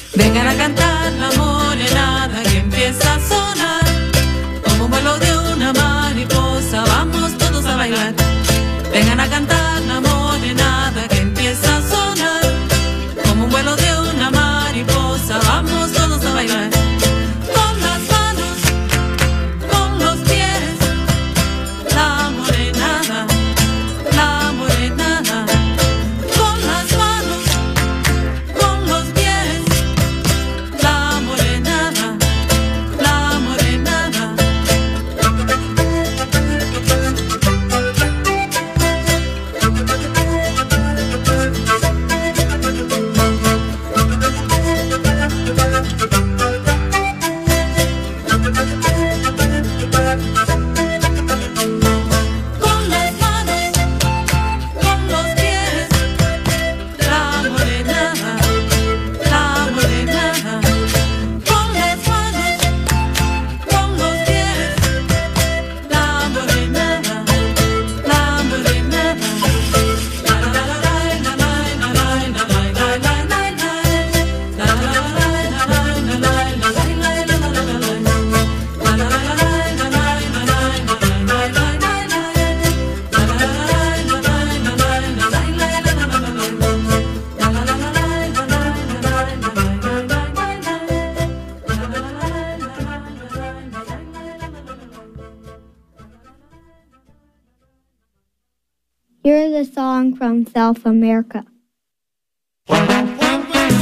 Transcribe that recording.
Vengan a cantar la morenada que empieza a sonar. Como un vuelo de una mariposa, vamos todos a bailar. Vengan a cantar la morenada que empieza a sonar. Como un vuelo de una mariposa, vamos todos a bailar. Con las manos, con los pies, la morenada, la morenada. Con las manos, con los pies, la morenada, la morenada. Con las manos, con los pies, la morenada, la morenada. Con las manos, con los pies, la morenada, la morenada. La la la la la la la la la la la la. La la la la la la la la Here's a song from South America.